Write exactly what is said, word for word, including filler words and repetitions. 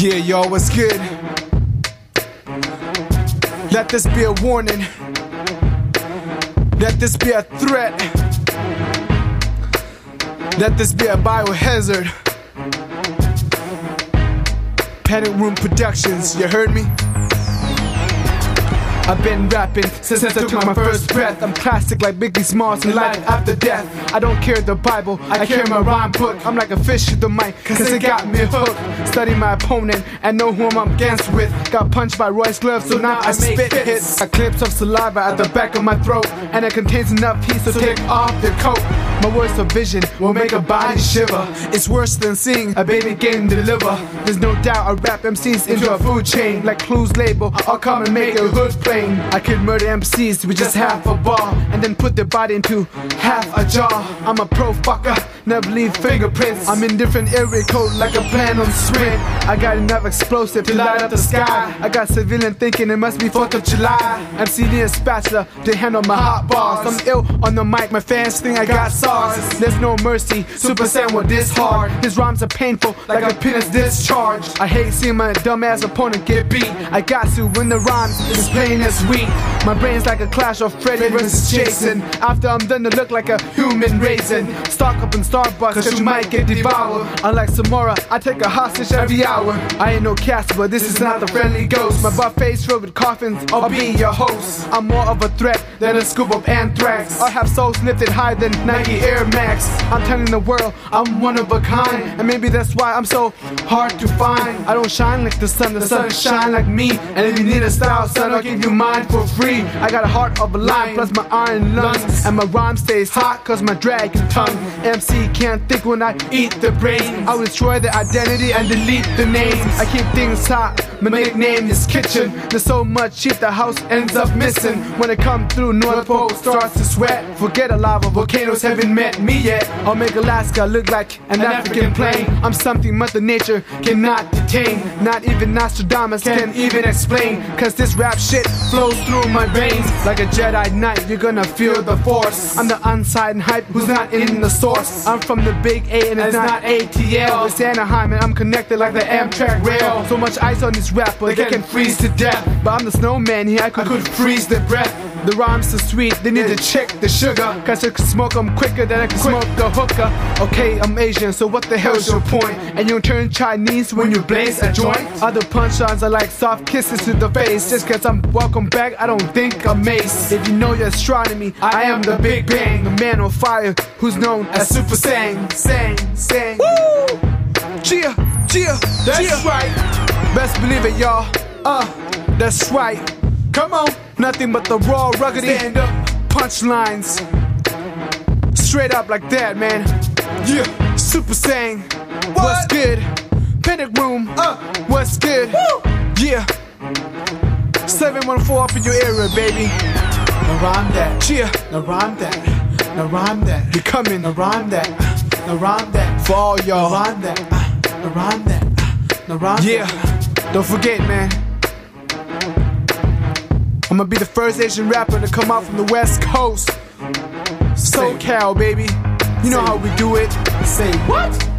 Yeah, y'all, what's good? Let this be a warning. Let this be a threat. Let this be a biohazard. Panic Room Productions, you heard me? I've been rapping since I took my first breath. I'm classic like Biggie Smalls and life after death. I don't carry the Bible, I carry my rhyme book. I'm like a fish with the mic, cause it got me hooked. Study my opponent and know who I'm against with. Got punched by Royce gloves, so now I spit hits. Got clips of saliva at the back of my throat, and it contains enough heat to take off your coat. My words of vision will make a body shiver. It's worse than seeing a baby getting delivered. There's no doubt I rap M Cs into a food chain. Like Clues label, I'll come and make a hood plain. I could murder M Cs with just half a bar, and then put their body into half a jar. I'm a pro fucker, never leave fingerprints. I'm in different area code like a plan on sprint. I got enough explosive to light up the sky. I got civilian thinking it must be fourth of July. M C D and spatula to handle my hot bars. I'm ill on the mic, my fans think I got SARS. There's no mercy, Super Saiyan with this hard. His rhymes are painful like a penis discharged. I hate seeing my dumbass opponent get beat. I got to win the rhymes, it's plain as weak. My brain's like a clash of Freddy versus Jason. After I'm done to look like a human raisin. Stock up in Starbucks cause you might get devoured. Unlike Samora, I take a hostage every hour. I ain't no Casper, this is not the friendly ghost. My buffet's filled with coffins, I'll be your host. I'm more of a threat than a scoop of anthrax. I have souls lifted higher than Nike Air Max. I'm telling the world I'm one of a kind, and maybe that's why I'm so hard to find. I don't shine like the sun, the sun shine like me. And if you need a style, son, I'll give you mine for free. I got a heart of a lion plus my iron lungs, and my rhyme stays hot cause my dragon tongue. M C can't think when I eat the brain. I'll destroy the identity and delete the names. I keep things hot, my nickname is Kitchen. There's so much heat the house ends up missing. When I come through, North Pole starts to sweat. Forget a lava, volcanoes haven't met me yet. I'll make Alaska look like an African plain. I'm something Mother Nature cannot detain. Not even Nostradamus can even explain. Cause this rap shit flows through my veins. Like a Jedi Knight, you're gonna feel the force. I'm the unsigned hype who's not in the source. I'm from the big A and it's not A T L. It's Anaheim and I'm connected like the Amtrak rail. So much ice on this rap, but they can freeze to death. But I'm the snowman here, I could, I could freeze their breath. The rhymes so sweet, they need to check the sugar. Cause I can smoke them quicker than I can smoke the hookah. Okay, I'm Asian, so what the hell's your point? And you turn Chinese when you blaze a joint? Other punchlines are like soft kisses to the face. Just cause I'm welcome back, I don't think I'm Mace. If you know your astronomy, I am the Big Bang. The man on fire, who's known as Super Saiyan. Sang, sang. Woo! Gia, Gia, that's Gia. Right. Best believe it, y'all. Uh, that's right. Come on. Nothing but the raw, ruggedy stand up punchlines. Straight up like that, man. Yeah, Super Saiyan. What? What's good? Panic Room. Uh, what's good? Woo. Yeah. seven one four up in your area, baby. Now rhyme that. Cheer. Now rhyme that. Now rhyme that. You coming? Now rhyme that. Now rhyme that. For all y'all. Now rhyme that. Now rhyme that. Now rhyme that. Yeah. Don't forget, man. I'm gonna be the first Asian rapper to come out from the West Coast. SoCal, baby. You know how we do it. Say what?